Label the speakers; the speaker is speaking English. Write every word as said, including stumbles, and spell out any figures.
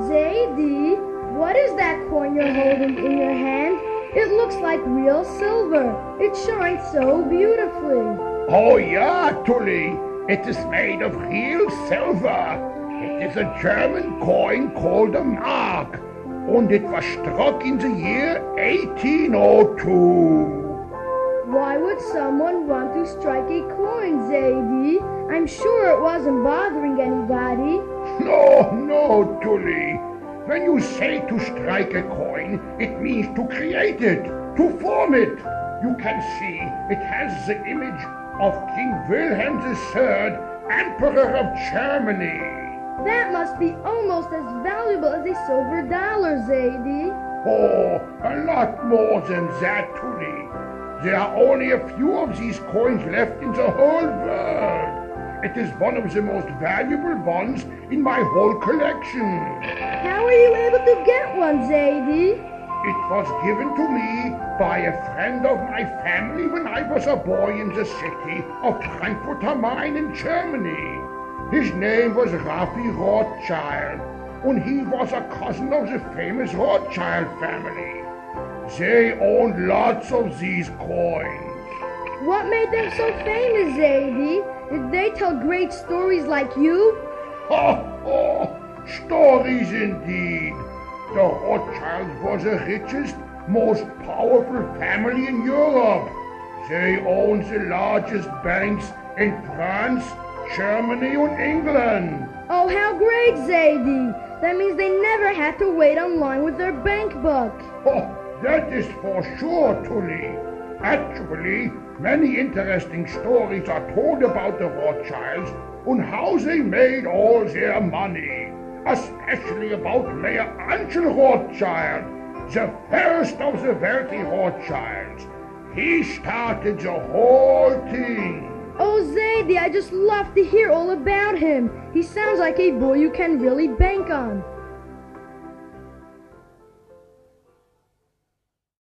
Speaker 1: Zadie, what is that coin you're holding in your hand? It looks like real silver. It shines so beautifully.
Speaker 2: Oh yeah, Tully. It is made of real silver. It is a German coin called a mark. And it was struck in the year eighteen oh two.
Speaker 1: Why would someone want to strike a coin, Zadie? I'm sure it wasn't bothering anybody.
Speaker 2: No, no, Tully. When you say to strike a coin, it means to create it, to form it. You can see it has the image of King Wilhelm the Third, Emperor of Germany.
Speaker 1: That must be almost as valuable as a silver dollar, Zadie.
Speaker 2: Oh, a lot more than that, Tully. There are only a few of these coins left in the whole world. It is one of the most valuable ones in my whole collection.
Speaker 1: How were you able to get one, Zadie?
Speaker 2: It was given to me by a friend of my family when I was a boy in the city of Frankfurt am Main in Germany. His name was Raffi Rothschild, and he was a cousin of the famous Rothschild family. They owned lots of these coins.
Speaker 1: What made them so famous, Zadie? Did they tell great stories like you?
Speaker 2: Ha, ha! Stories indeed. The Rothschilds were the richest, most powerful family in Europe. They owned the largest banks in France, Germany, and England.
Speaker 1: Oh, how great, Zadie! That means they never had to wait on line with their bank book.
Speaker 2: Oh, that is for sure, Tully. Actually, many interesting stories are told about the Rothschilds and how they made all their money, especially about Mayor Angel Rothschild, the first of the wealthy Rothschilds. He started the whole thing.
Speaker 1: Oh, Zadie, I just love to hear all about him. He sounds like a boy you can really bank on.